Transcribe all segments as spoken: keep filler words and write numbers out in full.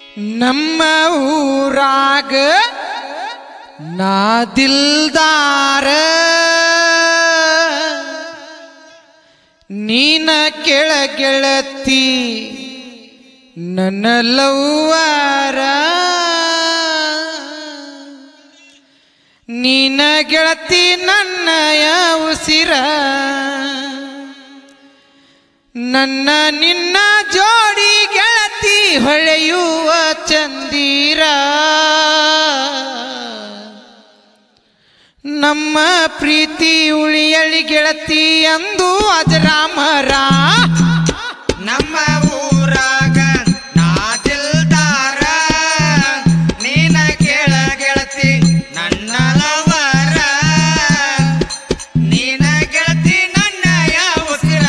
ನಮ್ಮ ಊರಾಗ ನಾ ದಿಲ್ದಾರ ನೀನ ಕೆಳ ಗೆಳತಿ ನನ್ನ ಲವ್ವಾರ ನೀನ ಗೆಳತಿ ನನ್ನಯ ಉಸಿರ ನನ್ನ ನಿನ್ನ ಜೋಡಿ ಗೆಳತಿ ಹೊಳೆಯುವ ಚಂದಿರ ನಮ್ಮ ಪ್ರೀತಿ ಉಳಿಯಲಿ ಗೆಳತಿ ಅಂದು ಅಜರಾಮರ ನಮ್ಮ ಊರಾಗ ನಾ ದಿಲ್ದಾರ ನೀನ ಕೇಳ ಗೆಳತಿ ನನ್ನ ಲವರ ನೀನ ಗೆಳತಿ ನನ್ನಯ ಉಸಿರ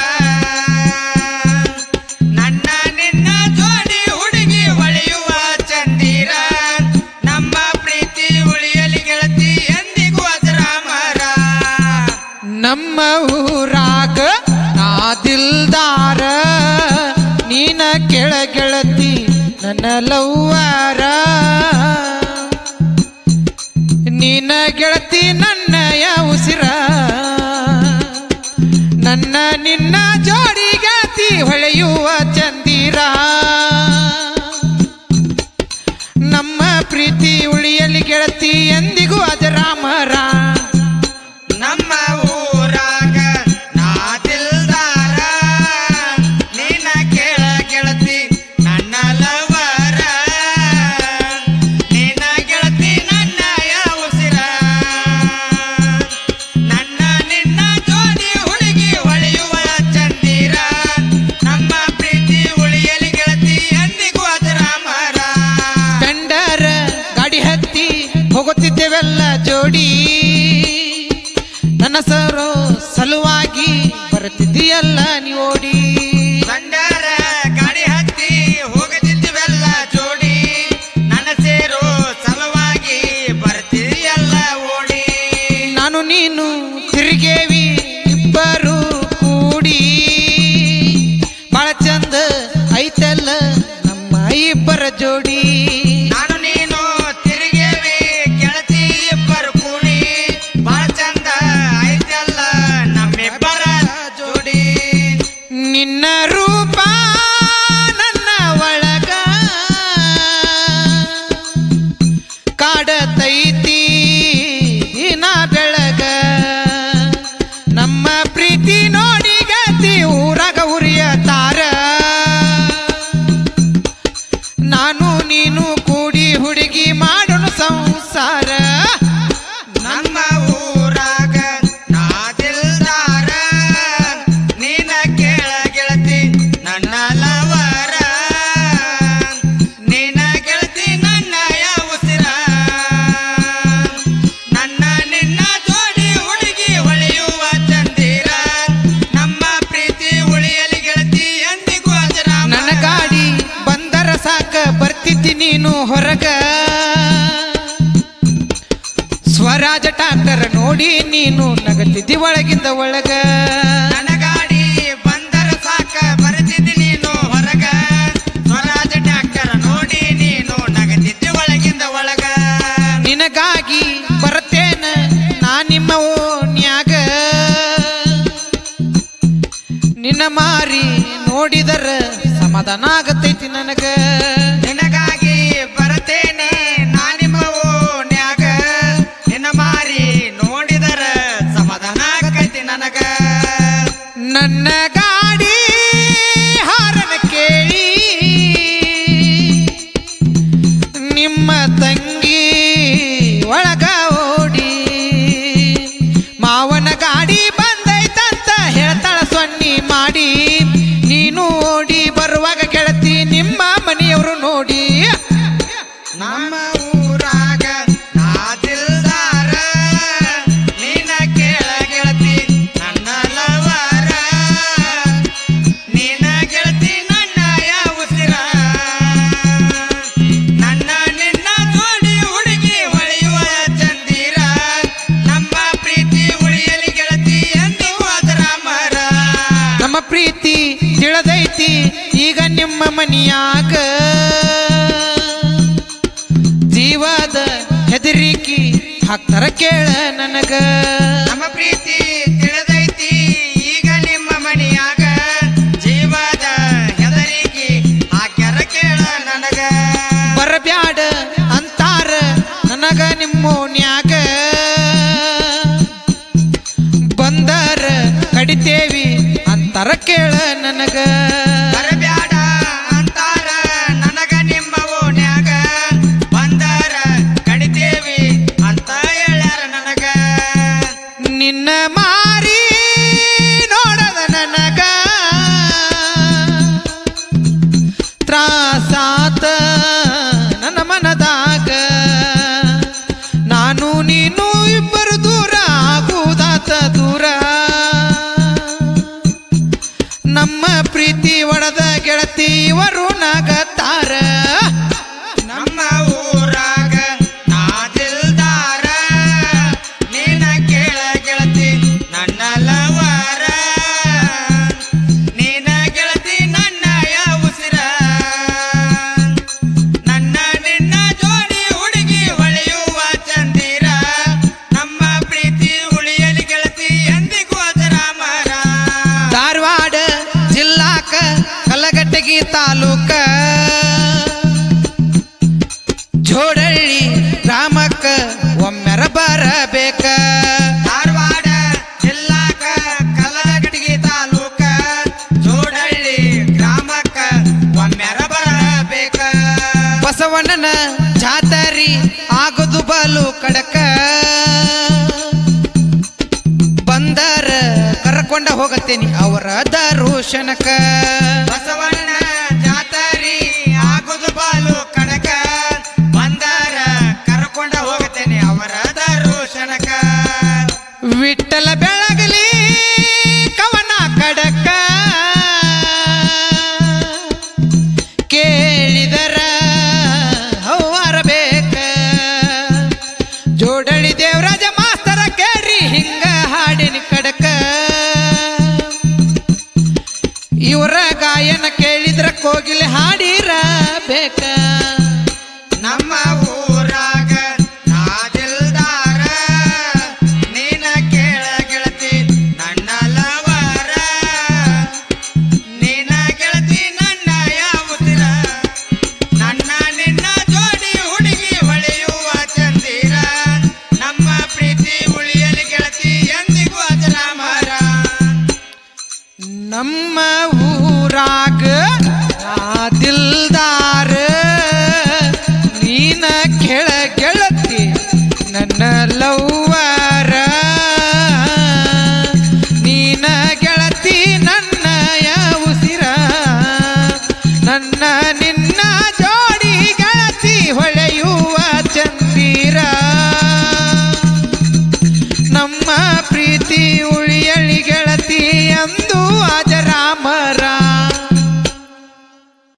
ನನ್ನ ನಿನ್ನ ಜೋಡಿ ಹುಡುಗಿ ಹೊಳೆಯುವ ಚಂದಿರ ನಮ್ಮ ಪ್ರೀತಿ ಉಳಿಯಲಿ ಗೆಳತಿ ಎಂದಿಗೂ ಅಜರಾಮರ ನಮ್ಮ ಊರಾಗ ನಾ ದಿಲ್ದಾರ ನೀನ ಕೆಳ ಗೆಳತಿ ನನ್ನ ಲವ್ವಾರ ನೀನ ಗೆಳತಿ ನನ್ನಯ ಉಸಿರ ನನ್ನ ನಿನ್ನ ಜೋಡಿ ಗೆಳತಿ ಹೊಳೆಯುವ ಚಂದಿರ ನಮ್ಮ ಪ್ರೀತಿ ಉಳಿಯಲಿ ಗೆಳತಿ ಎಂದಿಗೂ ಅಜರಾಮರ ನಮ್ಮ ಊರಾಗ ನಾ ದಿಲ್ದಾರ ನೀನ ಕೇಳ ಗೆಳತಿ ನನ್ನ ಲವರ ನೀನ ಗೆಳತಿ ನನ್ನಯ ಉಸಿರ ನನ್ನ ನಿನ್ನ ಜೋಡಿ ಹುಡುಗಿ ಹೊಳೆಯುವ ಚಂದಿರ ನಮ್ಮ ಪ್ರೀತಿ ಉಳಿಯಲಿ ಗೆಳತಿ ಎಂದಿಗೂ ಅಜರಾಮರ ಸ್ಪೆಂಡರ್ ಗಾಡಿ ಹತ್ತಿ ಹೋಗುತ್ತಿದ್ದೇವೆಲ್ಲ ಜೋಡಿ ನನ್ನ ಸರೋ ಸಲುವಾಗಿ ಬರ್ತಿದ್ದೀಯಲ್ಲ ನೀ ಓಡಿ ಬಂಡಾರ ಗಾಡಿ ಹತ್ತಿ ಹೋಗುತ್ತಿದ್ದೀವೆಲ್ಲ ಜೋಡಿ ನನ್ನ ಸೇರೋ ಸಲುವಾಗಿ ಬರ್ತೀಯಲ್ಲ ಓಡಿ ನಾನು ನೀನು ತಿರುಗೇವಿ ಇಬ್ಬರು ಕೂಡಿ ಬಾಳ ಚಂದ ಐತಲ್ಲ ನಮ್ಮ ಇಬ್ಬರ ಜೋಡಿ ನಾನು ನೀನು ತಿರುಗೇವಿ ಗೆಳತಿ ಇಬ್ಬರು ಕೂಡಿ ಬಾಳ ಚಂದ ಐತಲ್ಲ ನಮ್ಮಿಬ್ಬರ ಜೋಡಿ ನಿನ್ನ ರೂಪ ನನ್ನ ಒಳಗ ಕಾಡತೈತಿ ದಿನ ಬೆಳಗ ನಮ್ಮ ಪ್ರೀತಿ ನೋಡಿ ಗತಿ ಊರಾಗ ಉರಿಯ ತಾರ ನಾನು ನೀನು ಕೂಡಿ ಹುಡುಗಿ ಮಾಡೋಣ ಸಂಸಾರ ನಮ್ಮ ಊರಾಗ ನಾ ದಿಲ್ದಾರ ನೀನ ಕೇಳ ಗೆಳತಿ ನನ್ನ ಲವರ ನೀನ ಗೆಳತಿ ನನ್ನಯ ಉಸಿರ ನನ್ನ ನಿನ್ನ ಜೋಡಿ ಹುಡುಗಿ ಹೊಳೆಯುವ ಚಂದಿರ ನಮ್ಮ ಪ್ರೀತಿ ಉಳಿಯಲಿ ಗೆಳತಿ ಎಂದಿಗೂ ಅಜರಾಮರ ನನ್ನ ಗಾಡಿ ಬಂದರ ಸಾಕ ಬರ್ತಿದ್ದಿ ನೀನು ಹೊರಗ ಸ್ವರಾಜ ಟ್ಯಾಕ್ಟರ್ ನೋಡಿ ನೀನು ನಗತಿದ್ದಿ ಒಳಗಿಂದ ಒಳಗ ನನ್ನ ಗಾಡಿ ಬಂದರ ಸಾಕ ಬರ್ತಿದ್ದಿ ನೀನು ಹೊರಗ ಸ್ವರಾಜ ಟ್ಯಾಕ್ಟರ್ ನೋಡಿ ನೀನು ನಗತಿದ್ದಿ ಒಳಗಿಂದ ಒಳಗ ನಿನಗಾಗಿ ಬರ್ತೇನ ನಾ ನಿಮ್ಮ ಓಣ್ಯಾಗ ನಿನ್ನ ಮಾರಿ ನೋಡಿದರ ಸಮಾಧಾನ ಆಗತೈತಿ ನನಗ ನಿನಗಾಗಿ ಬರ್ತೇನೆ ನಾ ನಿಮ್ಮ ಓಣ್ಯಾಗ ನಿನ್ನ ಮಾರಿ ನೋಡಿದರ ಸಮಾಧಾನ ಆಗೈತಿ ನನಗ ನನ್ನ ಗಾಡಿ ಹಾರನ ಕೇಳಿ ನಿಮ್ಮ ತಂಗಿ ಒಳಗ ಓಡಿ ಮಾವನ ಗಾಡಿ ಬಂದೈತಂತ ಹೇಳ್ತಾಳ ಸೊನ್ನಿ ಮಾಡಿ ನೀನು ಓಡಿ ಬರುವಾಗ ಗೆಳತಿ ನಿಮ್ಮ ಮನೆಯವರು ನೋಡಿ ನಮ್ಮ ಊರಾಗ ನಾ ದಿಲ್ದಾರ ನೀನ ಕೇಳ ಗೆಳತಿ ನನ್ನ ಲವರ ನೀನ ಗೆಳತಿ ನನ್ನಯ ಉಸಿರ ನನ್ನ ನಿನ್ನ ಜೋಡಿ ಹುಡುಗಿ ಹೊಳೆಯುವ ಚಂದಿರ ನಮ್ಮ ಪ್ರೀತಿ ಉಳಿಯಲಿ ಗೆಳತಿ ಎಂದಿಗೂ ಅಜರಾಮರ ನಮ್ಮ ಪ್ರೀತಿ ತಿಳಿದೈತಿ ಈಗ ನಿಮ್ಮ ಮನೆಯಾಗ ಹೆದರಿಕಿ ಹಾಕ್ತಾರ ಕೇಳ ನನಗ ನಮ್ಮ ಪ್ರೀತಿ ತಿಳಿದೈತಿ ಈಗ ನಿಮ್ಮ ಮನೆಯಾಗ ಜೀವದ ಹೆದರಿಕಿ ಹಾಕ್ಯಾರ ಕೇಳ ನನಗ ಬರಬ್ಯಾಡ ಅಂತಾರ ನನಗ ನಿಮ್ಮೋನ್ಯಾಗ ಬಂದರ ಕಡಿತೇವಿ ಅಂತಾರ ಕೇಳ ನನಗ ಬರಬ್ಯಾಡ ಅಂತಾರ ನನಗ ನಿಮ್ಮ ಓನ್ಯಾಗ ಬಂದರ ಕಡಿತೇವಿ ಅಂತ ಹೇಳ್ಯಾರ ನನಗ ನಿನ್ನ ಮಾರಿ ನೋಡದ ನನಗ ತ್ರಾಸಾತ ನನ್ನ ಮನದಾಗ ನಾನು ನೀನು ಇಬ್ಬರು ದೂರ ಆಗುವುದಾತ ದೂರ ನಮ್ಮ ಪ್ರೀತಿ ಒಡದ ಗೆಳತಿ ಇವರು ನಗತಾರ ನಮ್ಮ ಊರಾಗ ನಾದಿಲ್ದಾರ ನೀನ ಕೇಳ ಗೆಳತಿ ನನ್ನ ಲವರ ನೀನ ಗೆಳತಿ ನನ್ನ ಉಸಿರ ನನ್ನ ನಿನ್ನ ಜೋಡಿ ಹುಡುಗಿ ಹೊಳೆಯುವ ಚಂದಿರ ನಮ್ಮ ಪ್ರೀತಿ ಉಳಿಯಲಿ ಗೆಳತಿ ಎಂದಿಗೂ ಅದರ ಮರ ಧಾರವಾಡ ಜಿಲ್ಲಾಕ ಕಲಘಟಗಿ ತಾಲೂಕ ಜೋಡಳ್ಳಿ ಗ್ರಾಮಕ್ಕ ಒಮ್ಮೆರ ಬರಬೇಕ ಧಾರವಾಡ ಜಿಲ್ಲಾಕ ಕಲಘಟಗಿ ತಾಲೂಕ ಜೋಡಳ್ಳಿ ಗ್ರಾಮಕ್ಕ ಒಮ್ಮೆರ ಬರಬೇಕ ಬಸವಣ್ಣನ ಜಾತರಿ ಆಗುದು ಬಲು ಕಡಕ ಬಂದರ ಕರ್ಕೊಂಡ ಹೋಗತ್ತೇನಿ ಅವರ ದರ್ಶನಕ ಬಸವಣ್ಣ ಜಾತರಿ ಆಗುದು ಬಾಲು ಕಡಕ ಬಂದರ ಕರ್ಕೊಂಡ ಹೋಗತೇನೆ ಅವರ ದರ್ಶನಕ ವಿಠಲ ಬೆಳಗಲಿ ಕವನ ಕಡಕ ಕೇಳಿದರ ಹೌವಾರ ಬೇಕ ಜೋಡಳಿ ದೇವರಾಜ ಮಾಸ್ತರ ಕೇರಿ ಹಿಂಗ ಹಾಡಿನ ಕಡಕ ಇವರ ಗಾಯನ ಕೇಳಿದ್ರ ಕೋಗಿಲೆ ಹಾಡಿರ ಬೇಕ ನಮ್ಮ ಊರಾಗ ನಾದಿಲ್ದಾರ ನೀನ ಕೇಳ ಗೆಳತಿ ನನ್ನ ಲವರ ನೀನ ಗೆಳತಿ ನನ್ನ ಯಾವುದಿರ ನನ್ನ ನಿನ್ನ ಜೋಡಿ ಹುಡುಗಿ ಹೊಳೆಯುವ ಚಂದಿರ ನಮ್ಮ ಪ್ರೀತಿ ಉಳಿಯಲಿ ಗೆಳತಿ ಎಂದಿಗೂ ಅದರ ಮರ ನಮ್ಮ ಊರಾಗ ದಿಲ್ದಾರ ನೀನ ಕೆಳ ಗೆಳತಿ ನನ್ನ ಲವ್ವರ ನೀನ ಗೆಳತಿ ನನ್ನ ಉಸಿರ ನನ್ನ ನಿನ್ನ ಜೋಡಿ ಗೆಳತಿ ಹೊಳೆಯುವ ಚಂದಿರ ನಮ್ಮ ಪ್ರೀತಿ ಉಳಿಯಳಿ ಗೆಳತಿ ಎಂದು ಅಜರಾಮರ